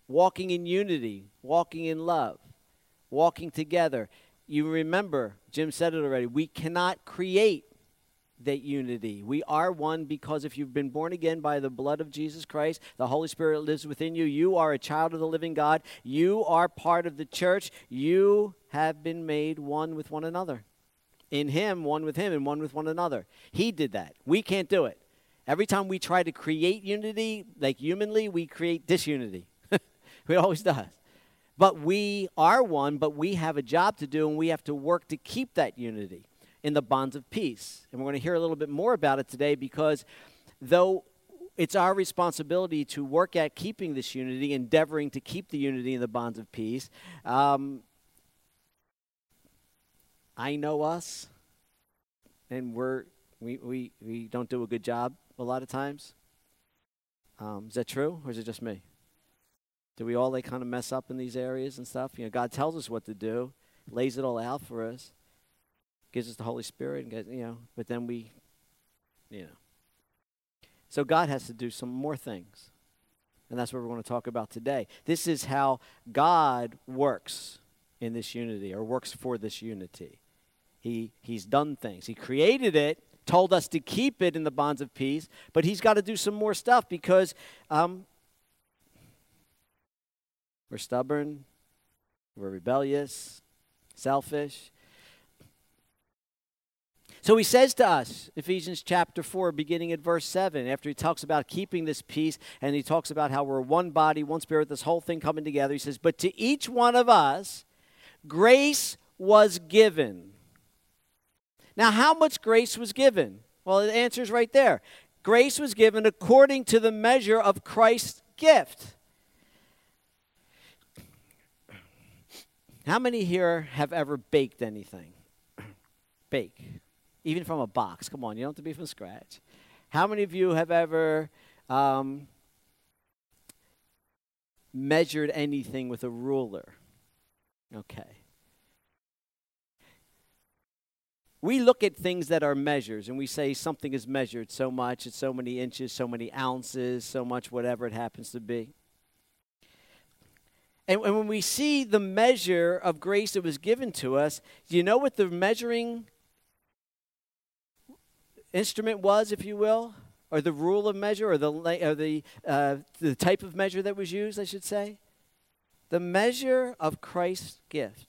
walking in unity, walking in love, walking together. You remember, Jim said it already, we cannot create that unity. We are one because if you've been born again by the blood of Jesus Christ, the Holy Spirit lives within you. You are a child of the living God. You are part of the church. You have been made one with one another. In him, one with him, and one with one another. He did that. We can't do it. Every time we try to create unity, like humanly, we create disunity. It always does. But we are one, but we have a job to do, and we have to work to keep that unity in the bonds of peace. And we're going to hear a little bit more about it today because though it's our responsibility to work at keeping this unity, endeavoring to keep the unity in the bonds of peace, I know us, and we don't do a good job a lot of times. Is that true, or is it just me? Do we all kind of mess up in these areas and stuff? God tells us what to do, lays it all out for us. Gives us the Holy Spirit, and but then we. So God has to do some more things. And that's what we're going to talk about today. This is how God works in this unity, or works for this unity. He's done things. He created it, told us to keep it in the bonds of peace, but he's got to do some more stuff because we're stubborn, we're rebellious, selfish. So he says to us, Ephesians chapter 4, beginning at verse 7, after he talks about keeping this peace, and he talks about how we're one body, one spirit, this whole thing coming together, he says, but to each one of us, grace was given. Now, how much grace was given? Well, the answer is right there. Grace was given according to the measure of Christ's gift. How many here have ever baked anything? Bake. Even from a box. Come on, you don't have to be from scratch. How many of you have ever measured anything with a ruler? Okay. We look at things that are measures, and we say something is measured so much, it's so many inches, so many ounces, so much whatever it happens to be. And when we see the measure of grace that was given to us, do you know what the measuring instrument was, if you will, or the rule of measure, or the type of measure that was used, I should say? The measure of Christ's gift.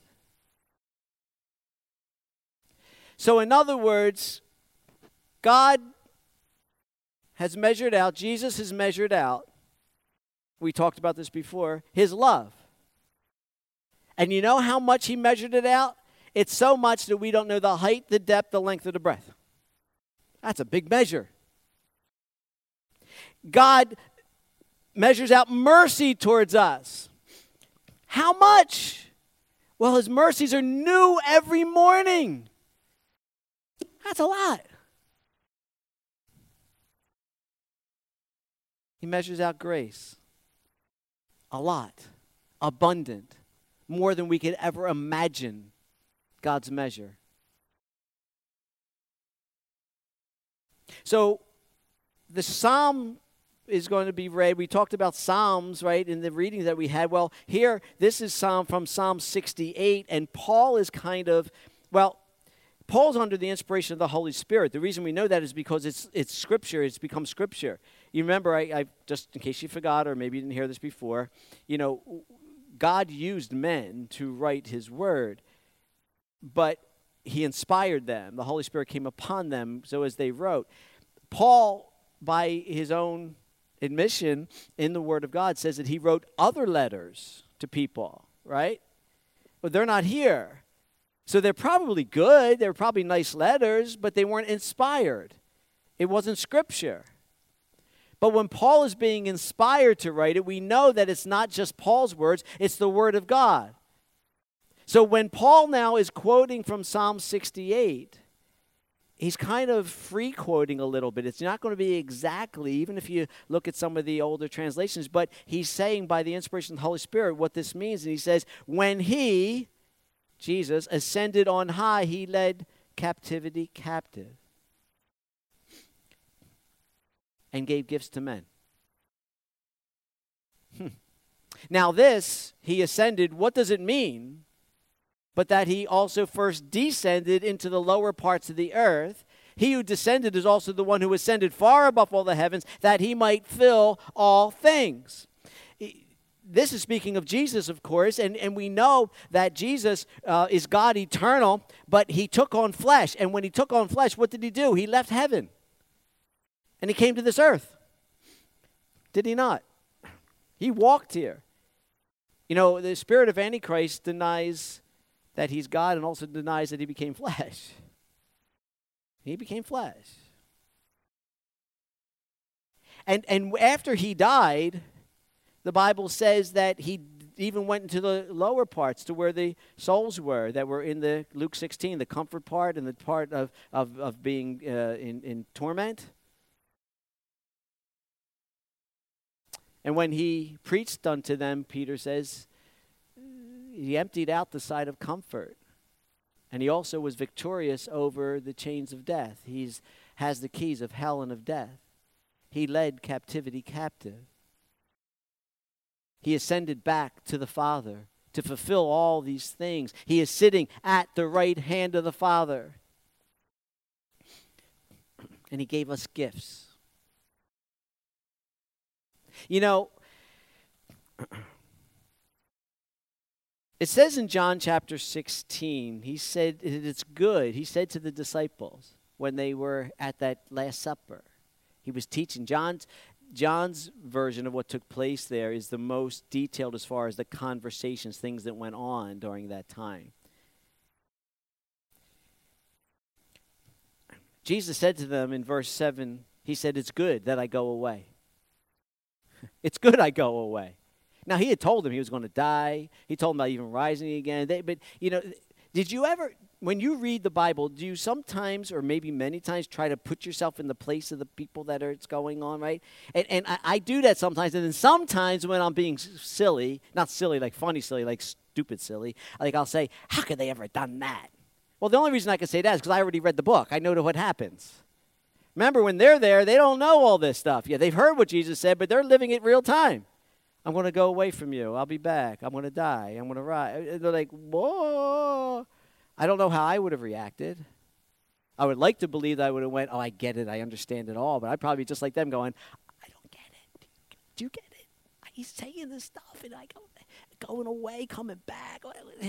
So in other words, God has measured out, Jesus has measured out, we talked about this before, his love. And you know how much he measured it out? It's so much that we don't know the height, the depth, the length, or the breadth. That's a big measure. God measures out mercy towards us. How much? Well, his mercies are new every morning. That's a lot. He measures out grace. A lot. Abundant. More than we could ever imagine God's measure. So the psalm is going to be read. We talked about psalms, right, in the readings that we had. Well, here, this is from Psalm 68, and Paul is Paul's under the inspiration of the Holy Spirit. The reason we know that is because it's Scripture. It's become Scripture. You remember, I just in case you forgot, or maybe you didn't hear this before, God used men to write his word, but he inspired them. The Holy Spirit came upon them, so as they wrote. Paul, by his own admission in the Word of God, says that he wrote other letters to people, right? But they're not here. So they're probably good. They're probably nice letters, but they weren't inspired. It wasn't Scripture. But when Paul is being inspired to write it, we know that it's not just Paul's words, it's the Word of God. So when Paul now is quoting from Psalm 68, he's kind of free quoting a little bit. It's not going to be exactly, even if you look at some of the older translations, but he's saying by the inspiration of the Holy Spirit what this means. And he says, when he, Jesus, ascended on high, he led captivity captive and gave gifts to men. Now this, he ascended, what does it mean? But that he also first descended into the lower parts of the earth. He who descended is also the one who ascended far above all the heavens, that he might fill all things. This is speaking of Jesus, of course, and we know that Jesus is God eternal, but he took on flesh. And when he took on flesh, what did he do? He left heaven, and he came to this earth. Did he not? He walked here. You know, the spirit of Antichrist denies that he's God and also denies that he became flesh. He became flesh. And after he died, the Bible says that he even went into the lower parts to where the souls were that were in the Luke 16, the comfort part and the part of being in torment. And when he preached unto them, Peter says, he emptied out the side of comfort. And he also was victorious over the chains of death. He has the keys of hell and of death. He led captivity captive. He ascended back to the Father to fulfill all these things. He is sitting at the right hand of the Father. And he gave us gifts. You know, it says in John chapter 16, he said it's good. He said to the disciples when they were at that Last Supper. He was teaching. John's version of what took place there is the most detailed as far as the conversations, things that went on during that time. Jesus said to them in verse 7, he said, it's good that I go away. It's good I go away. Now, he had told them he was going to die. He told them about even rising again. But, you know, did you ever, when you read the Bible, do you sometimes, or maybe many times, try to put yourself in the place of the people that it's going on, right? And I do that sometimes. And then sometimes when I'm being silly, not silly like funny silly, like stupid silly, like I'll say, how could they ever have done that? Well, the only reason I can say that is because I already read the book. I know what happens. Remember, when they're there, they don't know all this stuff. Yeah, they've heard what Jesus said, but they're living it real time. I'm going to go away from you. I'll be back. I'm going to die. I'm going to rise. They're like, whoa. I don't know how I would have reacted. I would like to believe that I would have went, oh, I get it. I understand it all. But I'd probably be just like them going, I don't get it. Do you get it? He's saying this stuff, and I go, going away, coming back.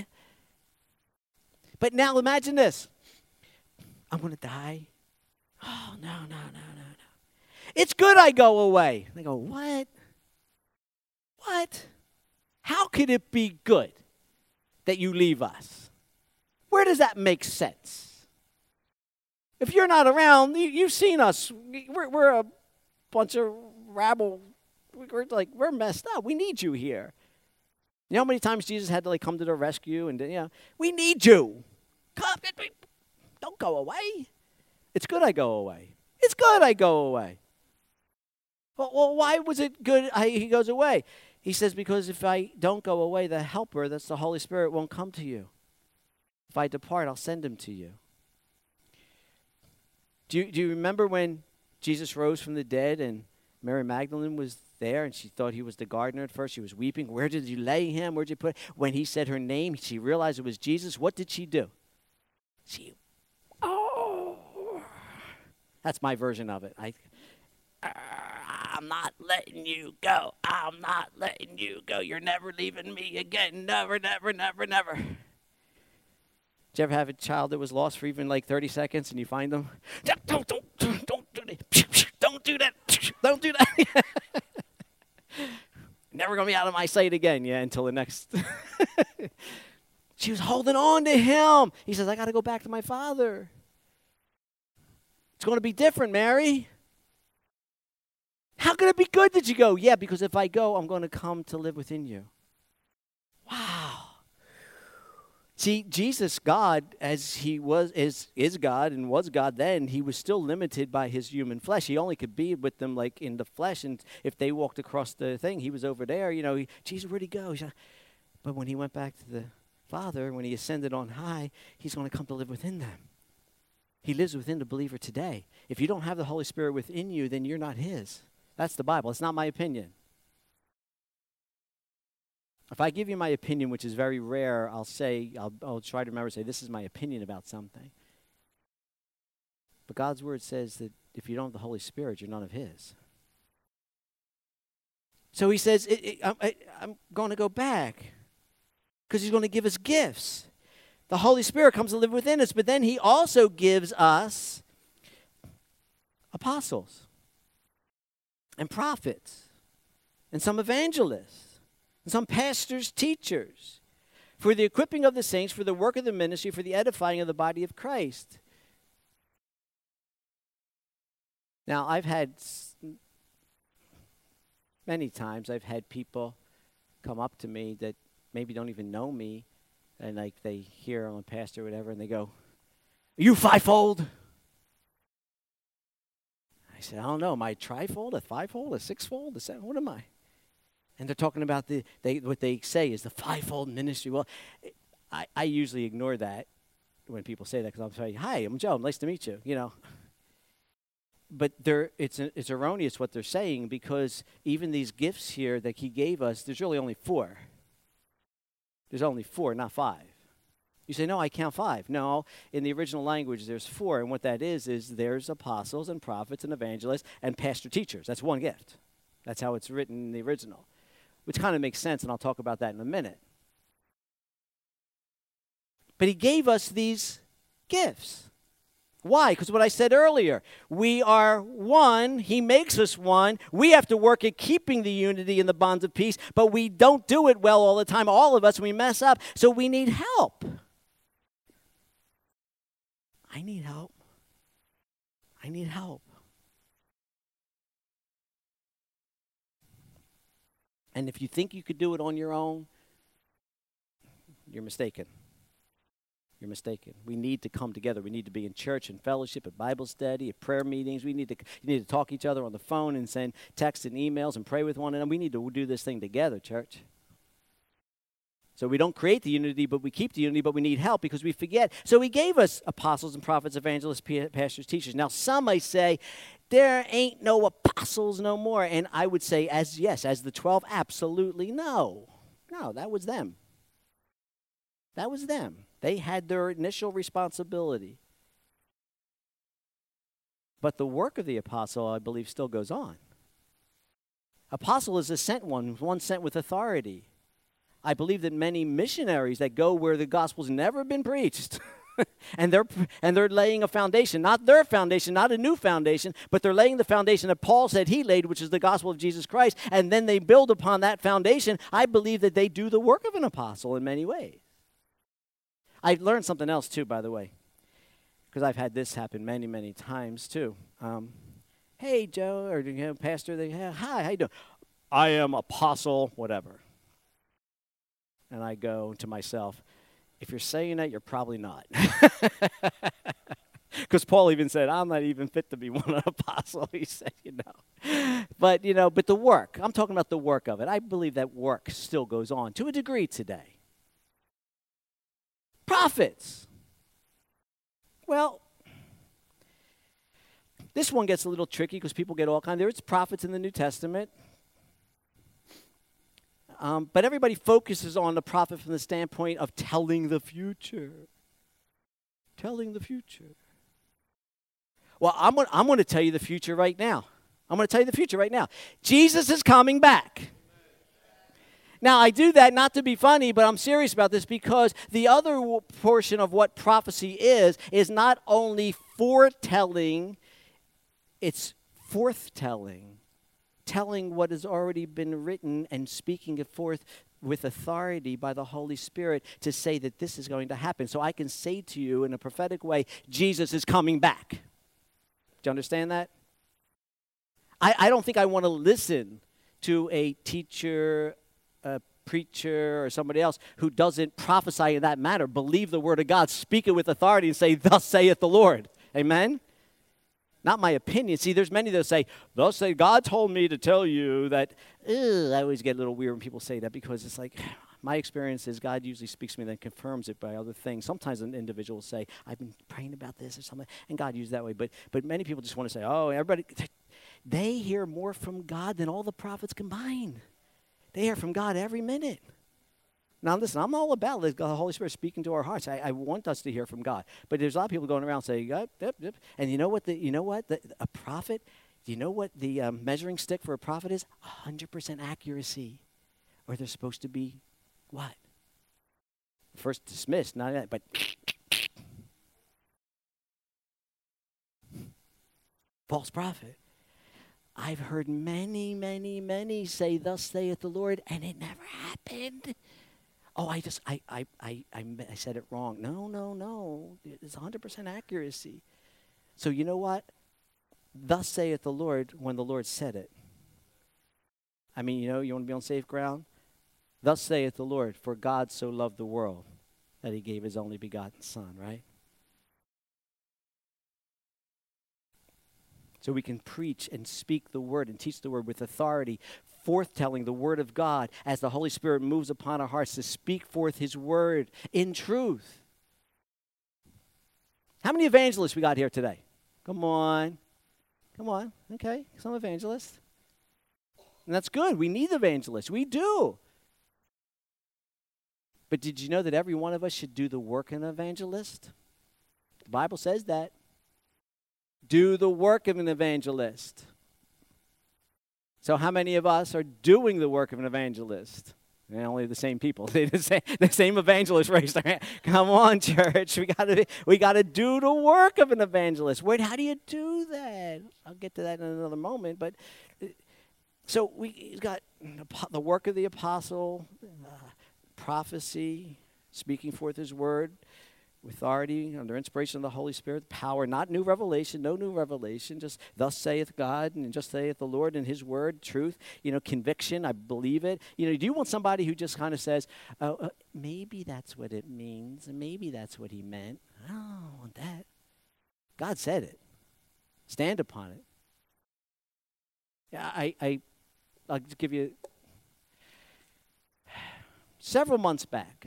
But now imagine this. I'm going to die. Oh, no. It's good I go away. They go, what? What? How could it be good that you leave us? Where does that make sense? If you're not around, you've seen us. We're a bunch of rabble. We're messed up. We need you here. You know how many times Jesus had to come to their rescue and we need you. Come, don't go away. It's good I go away. It's good I go away. Well, why was it good he goes away? He says, because if I don't go away, the helper, that's the Holy Spirit, won't come to you. If I depart, I'll send him to you. Do you remember when Jesus rose from the dead and Mary Magdalene was there and she thought he was the gardener at first? She was weeping. Where did you lay him? Where did you put him? When he said her name, she realized it was Jesus. What did she do? That's my version of it. I'm not letting you go. I'm not letting you go. You're never leaving me again. Never, never, never, never. Did you ever have a child that was lost for even 30 seconds and you find them? Don't do that. Don't do that. Don't do that. Never going to be out of my sight again, until the next. She was holding on to him. He says, I got to go back to my father. It's going to be different, Mary. How could it be good that you go? Yeah, because if I go, I'm going to come to live within you. Wow. See, Jesus, God, as he is God and was God then, he was still limited by his human flesh. He only could be with them in the flesh, and if they walked across the thing, he was over there. Jesus, where'd he go? But when he went back to the Father, when he ascended on high, he's going to come to live within them. He lives within the believer today. If you don't have the Holy Spirit within you, then you're not his. That's the Bible. It's not my opinion. If I give you my opinion, which is very rare, I'll try to remember to say, this is my opinion about something. But God's word says that if you don't have the Holy Spirit, you're none of his. So he says, I'm going to go back because he's going to give us gifts. The Holy Spirit comes to live within us, but then he also gives us apostles and prophets and some evangelists and some pastors, teachers, for the equipping of the saints, for the work of the ministry, for the edifying of the body of Christ. Now, many times I've had people come up to me that maybe don't even know me, and like they hear I'm a pastor or whatever, and they go, "Are you fivefold?" I said, "I don't know. Am I trifold, a fivefold, a sixfold, a seven? What am I?" And they're talking about what they say is the fivefold ministry. Well, I usually ignore that when people say that because I'll say, "Hi, I'm Joe. Nice to meet you." You know. But it's erroneous what they're saying, because even these gifts here that he gave us, there's really only 4. There's only 4, not 5. You say, "No, I count 5." No, in the original language, there's 4. And what that is there's apostles and prophets and evangelists and pastor teachers. That's one gift. That's how it's written in the original, which kind of makes sense, and I'll talk about that in a minute. But he gave us these gifts. Why? Because what I said earlier, we are one. He makes us one. We have to work at keeping the unity and the bonds of peace, but we don't do it well all the time. All of us, we mess up, so we need help. I need help. I need help. And if you think you could do it on your own, you're mistaken. You're mistaken. We need to come together. We need to be in church and fellowship, at Bible study, at prayer meetings. You need to talk to each other on the phone and send texts and emails and pray with one another. We need to do this thing together, church. So we don't create the unity, but we keep the unity, but we need help because we forget. So he gave us apostles and prophets, evangelists, pastors, teachers. Now some might say, there ain't no apostles no more. And I would say, as the 12, absolutely no. No, that was them. That was them. They had their initial responsibility. But the work of the apostle, I believe, still goes on. Apostle is a sent one sent with authority. I believe that many missionaries that go where the gospel's never been preached, and they're laying a foundation, not their foundation, not a new foundation, but they're laying the foundation that Paul said he laid, which is the gospel of Jesus Christ, and then they build upon that foundation. I believe that they do the work of an apostle in many ways. I learned something else, too, by the way, because I've had this happen many, many times, too. Hey, Joe, or Pastor, hi, how you doing? I am apostle, whatever. And I go to myself, if you're saying that, you're probably not. Because Paul even said, I'm not even fit to be one apostle. He said, But the work, I'm talking about the work of it. I believe that work still goes on to a degree today. Prophets. Well, this one gets a little tricky because people get all kinds. There's prophets in the New Testament. But everybody focuses on the prophet from the standpoint of telling the future. Telling the future. Well, I'm going to tell you the future right now. I'm going to tell you the future right now. Jesus is coming back. Now, I do that not to be funny, but I'm serious about this because the other portion of what prophecy is not only foretelling, it's forthtelling, telling what has already been written and speaking it forth with authority by the Holy Spirit to say that this is going to happen. So I can say to you in a prophetic way, Jesus is coming back. Do you understand that? I don't think I want to listen to a teacher, a preacher, or somebody else who doesn't prophesy in that manner. Believe the word of God, speak it with authority, and say, thus saith the Lord. Amen? Not my opinion. See, there's many that say, thus say, God told me to tell you that. I always get a little weird when people say that because it's like, my experience is God usually speaks to me and then confirms it by other things. Sometimes an individual will say, I've been praying about this or something, and God used that way. But many people just want to say, oh, everybody, they hear more from God than all the prophets combined. They hear from God every minute. Now, listen, I'm all about the Holy Spirit speaking to our hearts. I want us to hear from God. But there's a lot of people going around saying, yep, yep, yep. And you know what? A prophet, do you know what the measuring stick for a prophet is? 100% accuracy. Or they're supposed to be what? First dismissed, not that, but false prophet. I've heard many, many, many say, thus saith the Lord, and it never happened. Oh, I said it wrong. No. It's 100% accuracy. So you know what? Thus saith the Lord when the Lord said it. I mean, you want to be on safe ground? Thus saith the Lord, for God so loved the world that he gave his only begotten Son, right? So we can preach and speak the word and teach the word with authority, forthtelling the word of God as the Holy Spirit moves upon our hearts to speak forth his word in truth. How many evangelists we got here today? Come on. Okay, some evangelists. And that's good. We need evangelists. We do. But did you know that every one of us should do the work of an evangelist? The Bible says that. Do the work of an evangelist. So how many of us are doing the work of an evangelist? And only the same people. The same evangelist raised their hand. Come on, church. We gotta do the work of an evangelist. How do you do that? I'll get to that in another moment. But so we got the work of the apostle, prophecy, speaking forth his word, authority, under inspiration of the Holy Spirit, power, not new revelation, no new revelation, just thus saith God and just saith the Lord in his word, truth, conviction, I believe it. Do you want somebody who just kind of says, maybe that's what it means, and maybe that's what he meant? I don't want that. God said it. Stand upon it. Yeah, I'll just give you several months back.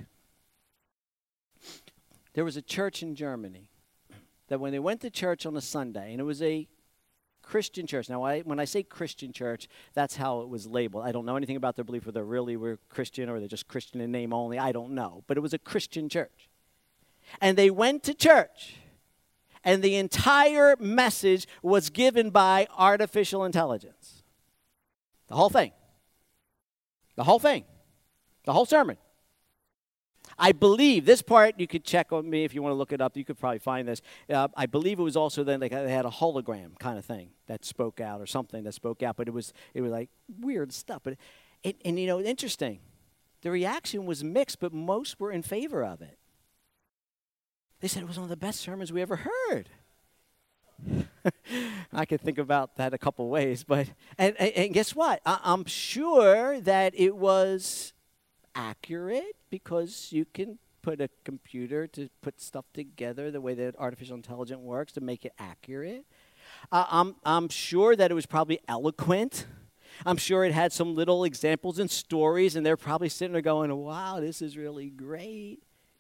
There was a church in Germany that when they went to church on a Sunday, and it was a Christian church. Now, when I say Christian church, that's how it was labeled. I don't know anything about their belief, whether they really were Christian or they're just Christian in name only. I don't know. But it was a Christian church. And they went to church, and the entire message was given by artificial intelligence. The whole thing. The whole thing. The whole sermon. I believe this part, you could check on me if you want to look it up. You could probably find this. I believe it was also then they had a hologram kind of thing that spoke out or something that spoke out. But it was like weird stuff. But interesting. The reaction was mixed, but most were in favor of it. They said it was one of the best sermons we ever heard. I could think about that a couple ways. But and guess what? I'm sure that it was accurate because you can put a computer to put stuff together the way that artificial intelligence works to make it accurate. I'm sure that it was probably eloquent. I'm sure it had some little examples and stories, and they're probably sitting there going, wow, this is really great.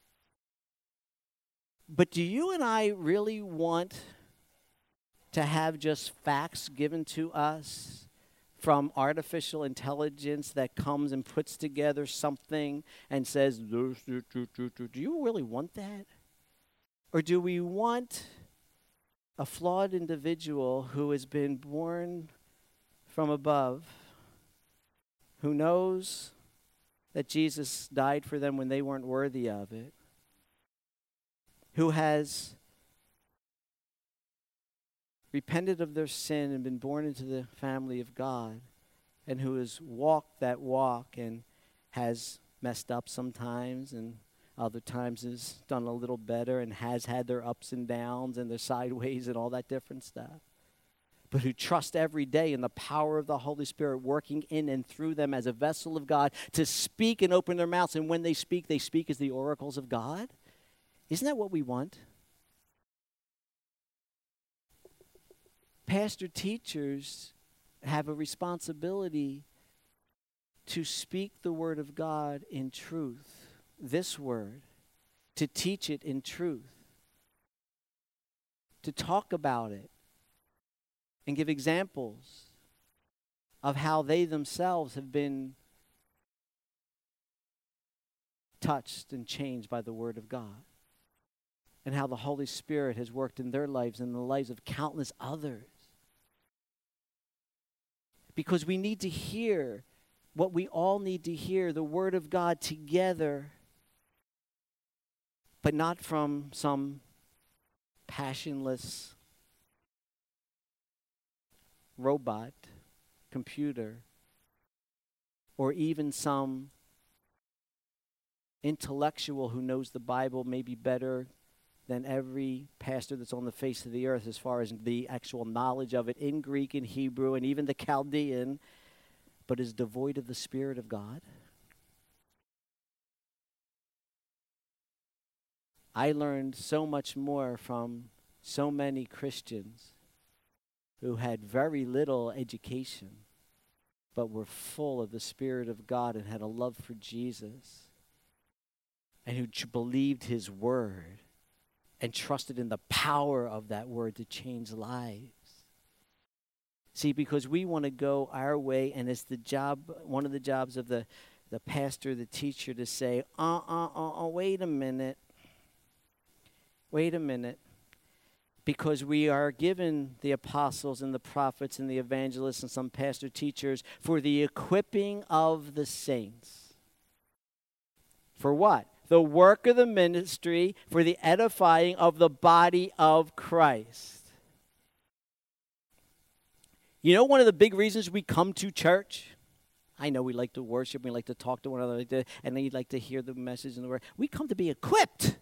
But do you and I really want to have just facts given to us from artificial intelligence that comes and puts together something and says, do you really want that? Or do we want a flawed individual who has been born from above, who knows that Jesus died for them when they weren't worthy of it, who has repented of their sin and been born into the family of God, and who has walked that walk and has messed up sometimes and other times has done a little better and has had their ups and downs and their sideways and all that different stuff, but who trust every day in the power of the Holy Spirit working in and through them as a vessel of God to speak and open their mouths, and when they speak as the oracles of God? Isn't that what we want? Pastor teachers have a responsibility to speak the word of God in truth, this word, to teach it in truth, to talk about it, and give examples of how they themselves have been touched and changed by the Word of God, and how the Holy Spirit has worked in their lives and the lives of countless others. Because we need to hear what we all need to hear, the Word of God together, but not from some passionless robot, computer, or even some intellectual who knows the Bible maybe better than every pastor that's on the face of the earth as far as the actual knowledge of it in Greek and Hebrew and even the Chaldean, but is devoid of the Spirit of God. I learned so much more from so many Christians who had very little education, but were full of the Spirit of God and had a love for Jesus, and who believed His Word and trusted in the power of that Word to change lives. See, because we want to go our way, and it's the job, one of the jobs of the pastor, the teacher, to say, wait a minute. Because we are given the apostles and the prophets and the evangelists and some pastor teachers for the equipping of the saints. For what? The work of the ministry, for the edifying of the body of Christ. You know one of the big reasons we come to church? I know we like to worship, we like to talk to one another, and then you'd like to hear the message and the word. We come to be equipped.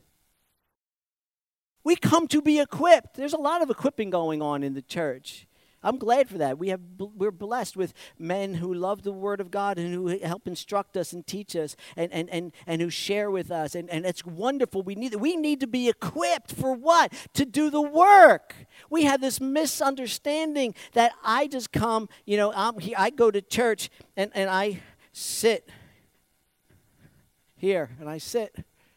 We come to be equipped. There's a lot of equipping going on in the church. I'm glad for that. We're blessed with men who love the Word of God and who help instruct us and teach us and who share with us. And it's wonderful. We need to be equipped for what? To do the work. We have this misunderstanding that I just come, I go to church and I sit here and I sit.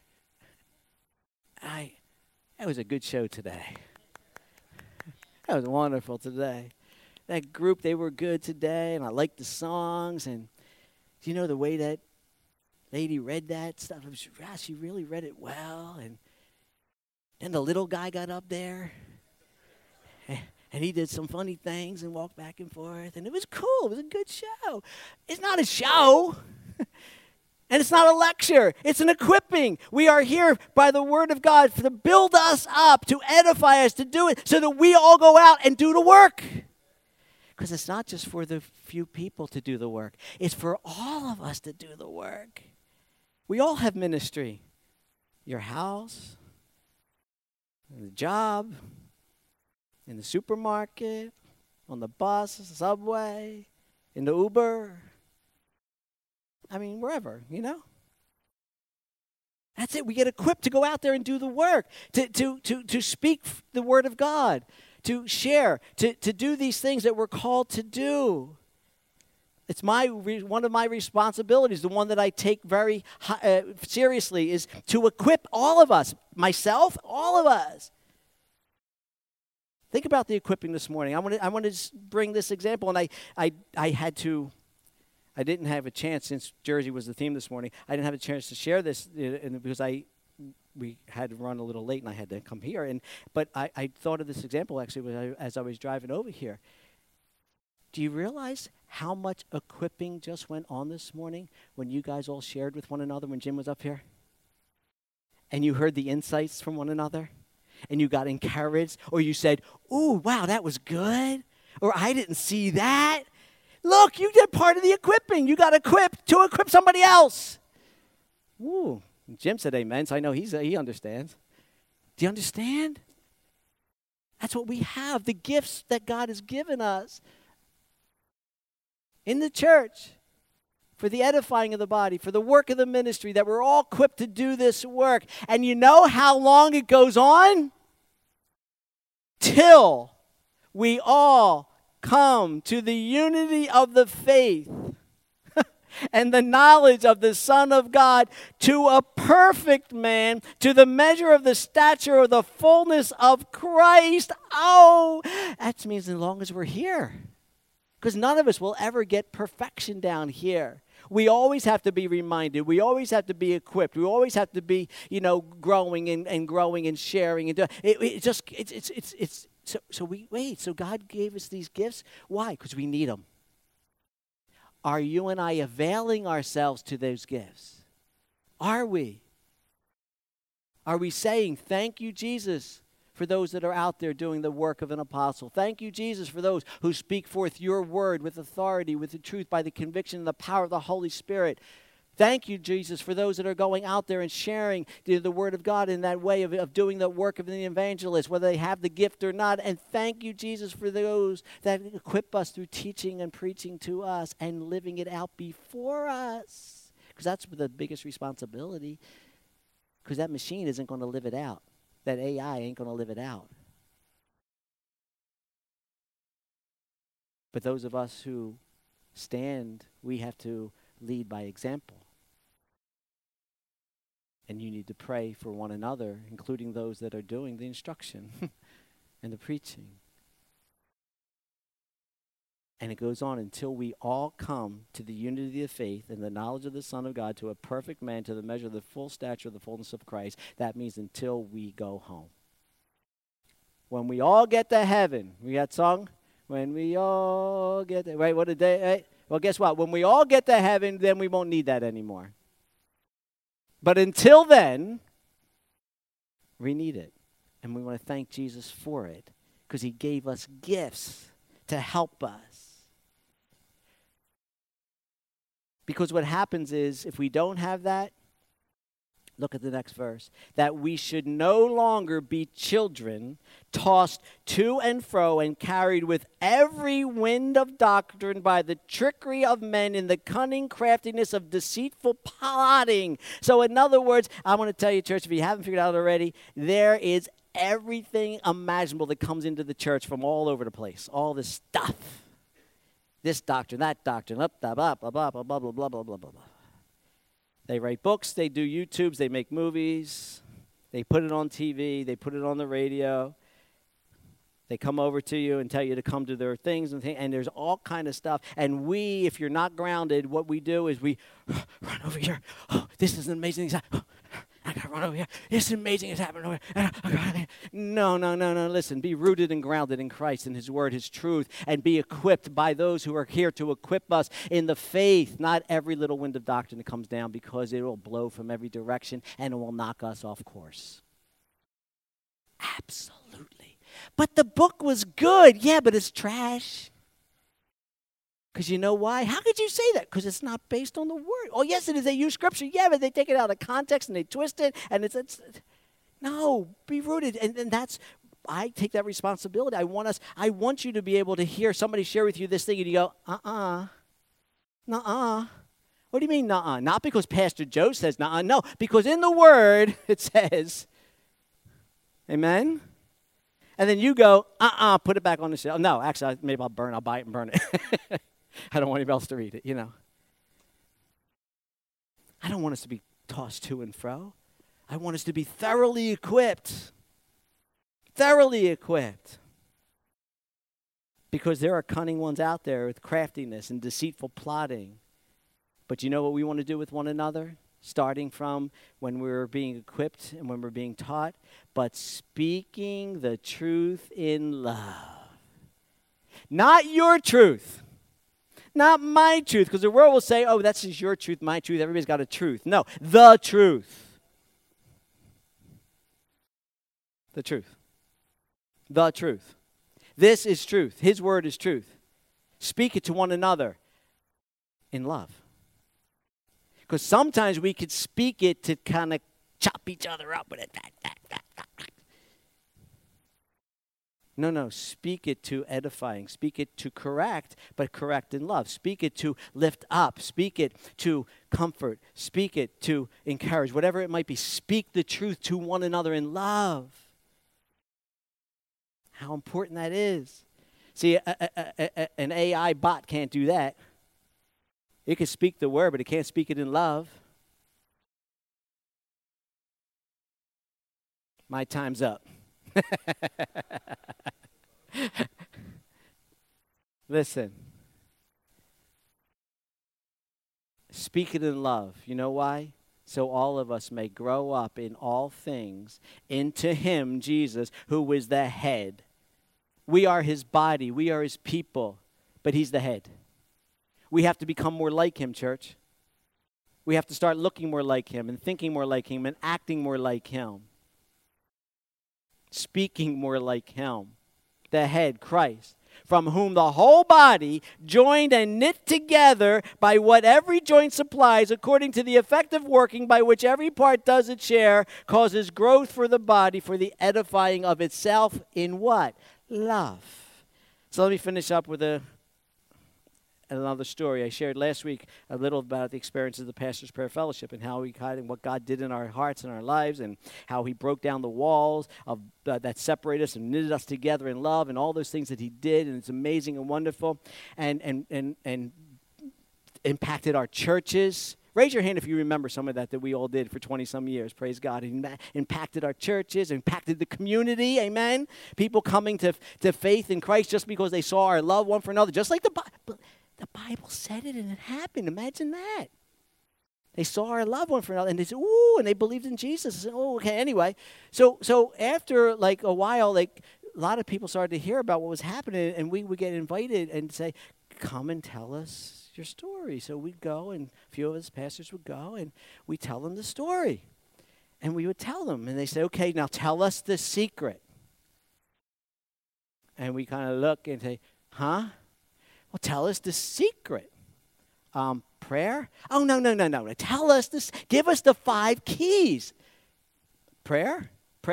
That was a good show today. That was wonderful today. That group, they were good today, and I liked the songs. And do you know the way that lady read that stuff? She really read it well. And then the little guy got up there, and he did some funny things and walked back and forth. And it was cool. It was a good show. It's not a show. And it's not a lecture. It's an equipping. We are here by the Word of God to build us up, to edify us, to do it so that we all go out and do the work. Because it's not just for the few people to do the work. It's for all of us to do the work. We all have ministry. Your house, the job, in the supermarket, on the bus, the subway, in the Uber. I mean, wherever, That's it. We get equipped to go out there and do the work, to speak the Word of God, to share, to do these things that we're called to do. It's one of my responsibilities, the one that I take very seriously, is to equip all of us, myself, all of us. Think about the equipping this morning. I want to bring this example, and I didn't have a chance, since Jersey was the theme this morning, I didn't have a chance to share this because we had to run a little late and I had to come here. But I thought of this example actually as I was driving over here. Do you realize how much equipping just went on this morning when you guys all shared with one another when Jim was up here? And you heard the insights from one another? And you got encouraged? Or you said, ooh, wow, that was good? Or I didn't see that? Look, you did part of the equipping. You got equipped to equip somebody else. Ooh, Jim said amen, so I know he understands. Do you understand? That's what we have, the gifts that God has given us in the church for the edifying of the body, for the work of the ministry, that we're all equipped to do this work. And you know how long it goes on? Till we all come to the unity of the faith and the knowledge of the Son of God, to a perfect man, to the measure of the stature of the fullness of Christ. Oh, that means as long as we're here. Because none of us will ever get perfection down here. We always have to be reminded. We always have to be equipped. We always have to be, growing and growing and sharing and So God gave us these gifts. Why? Because we need them. Are you and I availing ourselves to those gifts? Are we? Are we saying, thank you, Jesus, for those that are out there doing the work of an apostle? Thank you, Jesus, for those who speak forth your word with authority, with the truth, by the conviction and the power of the Holy Spirit. Thank you, Jesus, for those that are going out there and sharing the word of God in that way of doing the work of the evangelist, whether they have the gift or not. And thank you, Jesus, for those that equip us through teaching and preaching to us and living it out before us. Because that's the biggest responsibility. Because that machine isn't going to live it out. That AI ain't going to live it out. But those of us who stand, we have to lead by example. And you need to pray for one another, including those that are doing the instruction and the preaching. And it goes on until we all come to the unity of faith and the knowledge of the Son of God, to a perfect man, to the measure of the full stature of the fullness of Christ. That means until we go home. When we all get to heaven, we got song? When we all get to, right, what did they, right? Well, guess what? When we all get to heaven, then we won't need that anymore. But until then, we need it. And we want to thank Jesus for it, because he gave us gifts to help us. Because what happens is, if we don't have that, look at the next verse, that we should no longer be children, tossed to and fro and carried with every wind of doctrine by the trickery of men in the cunning craftiness of deceitful plotting. So in other words, I want to tell you, church, if you haven't figured it out already, there is everything imaginable that comes into the church from all over the place. All this stuff. This doctrine, that doctrine, blah, blah, blah, blah, blah, blah, blah, blah, blah, blah, blah. They write books, they do YouTubes, they make movies, they put it on TV, they put it on the radio. They come over to you and tell you to come to their things, and there's all kind of stuff. And we, if you're not grounded, what we do is we run over here. Oh, this is an amazing thing. I got to run over here. This is amazing. It's happening over here. No. Listen, be rooted and grounded in Christ and his word, his truth, and be equipped by those who are here to equip us in the faith. Not every little wind of doctrine that comes down, because it will blow from every direction and it will knock us off course. Absolutely. But the book was good. Yeah, but it's trash. Because you know why? How could you say that? Because it's not based on the word. Oh, yes, it is. They use scripture. Yeah, but they take it out of context and they twist it. And it's no, be rooted. And that's, I take that responsibility. I want you to be able to hear somebody share with you this thing and you go, nuh-uh. What do you mean, nuh-uh? Not because Pastor Joe says nuh-uh. No, because in the word it says, amen? And then you go, put it back on the shelf. No, actually, maybe I'll buy it and burn it. I don't want anybody else to read it, I don't want us to be tossed to and fro. I want us to be thoroughly equipped. Thoroughly equipped. Because there are cunning ones out there with craftiness and deceitful plotting. But you know what we want to do with one another? Starting from when we're being equipped and when we're being taught, but speaking the truth in love. Not your truth. Not my truth, because the world will say, oh, that's just your truth, my truth, everybody's got a truth. No, the truth. The truth. The truth. This is truth. His word is truth. Speak it to one another in love. Because sometimes we could speak it to kind of chop each other up with it. No, speak it to edifying. Speak it to correct, but correct in love. Speak it to lift up. Speak it to comfort. Speak it to encourage. Whatever it might be, speak the truth to one another in love. How important that is. See, an AI bot can't do that. It can speak the word, but it can't speak it in love. My time's up. Listen. Speak it in love. You know why? So all of us may grow up in all things into him, Jesus, who is the head. We are his body. We are his people. But he's the head. We have to become more like him, church. We have to start looking more like him and thinking more like him and acting more like him. Speaking more like him. The head, Christ, from whom the whole body, joined and knit together by what every joint supplies, according to the effective working by which every part does its share, causes growth for the body, for the edifying of itself in what? Love. So let me finish up with another story. I shared last week a little about the experience of the Pastor's Prayer Fellowship and how and what God did in our hearts and our lives, and how he broke down the walls of that separate us and knitted us together in love, and all those things that he did, and it's amazing and wonderful, and impacted our churches. Raise your hand if you remember some of that we all did for 20-some years. Praise God. It impacted our churches, impacted the community. Amen. People coming to faith in Christ just because they saw our love one for another. Just like the Bible said it and it happened. Imagine that. They saw our love one for another and they said, ooh, and they believed in Jesus. Said, oh, okay, anyway. So after like a while, like a lot of people started to hear about what was happening, and we would get invited and say, come and tell us your story. So we'd go, and a few of us pastors would go, and we'd tell them the story. And we would tell them, and they say, okay, now tell us the secret. And we kind of look and say, huh? Well, tell us the secret. Prayer? Oh, no. Tell us this. Give us the 5 keys. Prayer.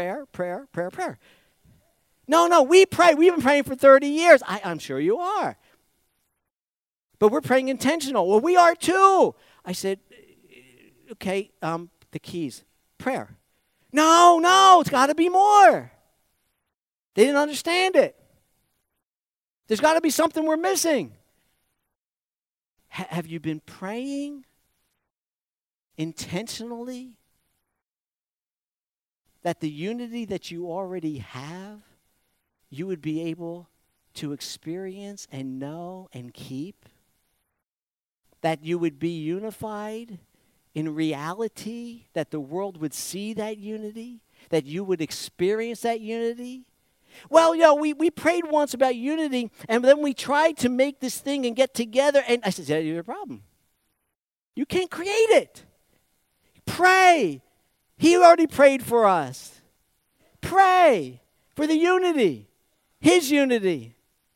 No, we pray. We've been praying for 30 years. I'm sure you are. But we're praying intentional. Well, we are too. I said, okay, the keys. Prayer. No, it's got to be more. They didn't understand it. There's got to be something we're missing. Have you been praying intentionally that the unity that you already have, you would be able to experience and know and keep? That you would be unified in reality, that the world would see that unity, that you would experience that unity? Well, we prayed once about unity, and then we tried to make this thing and get together, and I said, yeah, you have a problem. You can't create it. Pray. He already prayed for us. Pray for the unity, his unity.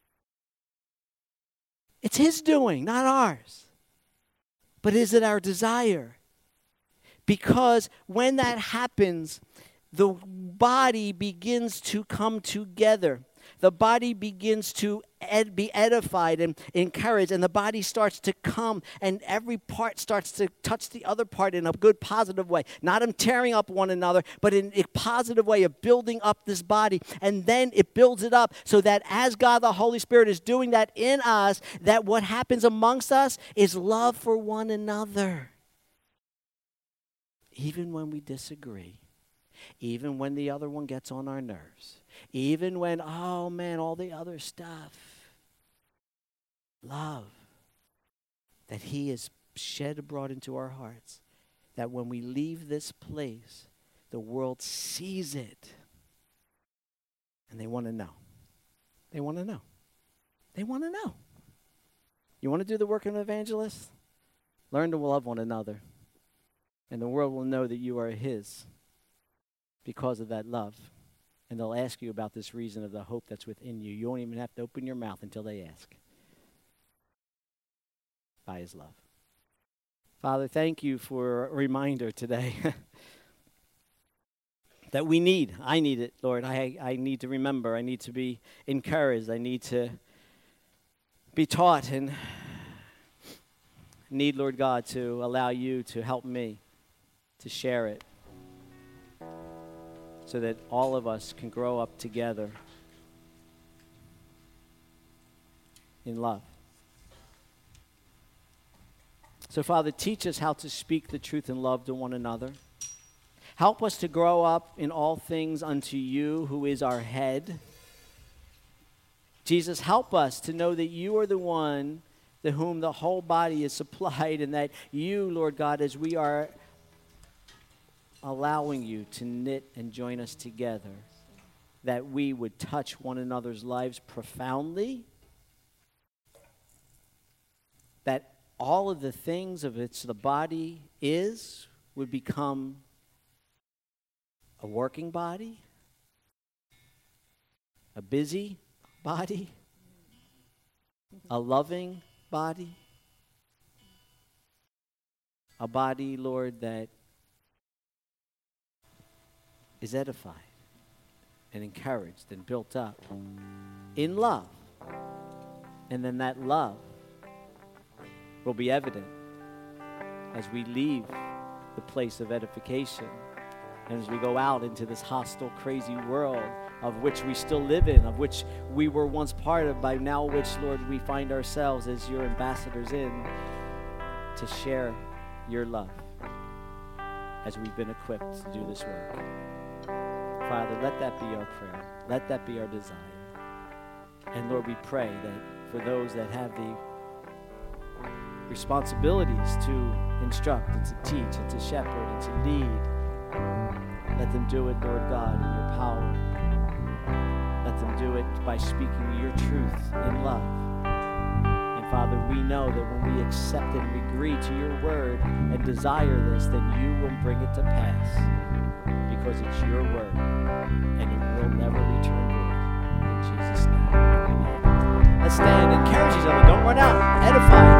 It's his doing, not ours. But is it our desire? Because when that happens, the body begins to come together. The body begins to be edified and encouraged, and the body starts to come, and every part starts to touch the other part in a good, positive way. Not in tearing up one another, but in a positive way of building up this body. And then it builds it up so that as God the Holy Spirit is doing that in us, that what happens amongst us is love for one another. Even when we disagree. Even when the other one gets on our nerves. Even when, oh man, all the other stuff. Love that he has shed abroad into our hearts. That when we leave this place, the world sees it. And they want to know. They want to know. They want to know. You want to do the work of an evangelist? Learn to love one another. And the world will know that you are his because of that love. And they'll ask you about this reason of the hope that's within you. You won't even have to open your mouth until they ask. By his love. Father, thank you for a reminder today that I need it, Lord. I need to remember. I need to be encouraged. I need to be taught, and need, Lord God, to allow you to help me to share it so that all of us can grow up together in love. So, Father, teach us how to speak the truth in love to one another. Help us to grow up in all things unto you, who is our head. Jesus, help us to know that you are the one to whom the whole body is supplied, and that you, Lord God, as we are allowing you to knit and join us together, that we would touch one another's lives profoundly, that all of the things of which the body is would become a working body, a busy body, a loving body, a body, Lord, that is edified and encouraged and built up in love. And then that love will be evident as we leave the place of edification and as we go out into this hostile, crazy world of which we still live in, of which we were once part of, by now which, Lord, we find ourselves as your ambassadors in, to share your love as we've been equipped to do this work. Father, let that be our prayer. Let that be our desire. And Lord, we pray that for those that have the responsibilities to instruct and to teach and to shepherd and to lead, let them do it, Lord God, in your power. Let them do it by speaking your truth in love. And Father, we know that when we accept it and we agree to your word and desire this, then you will bring it to pass, because it's your word and it will never return void. In Jesus' name, amen. Let's stand and encourage each other. Don't run out. Edify.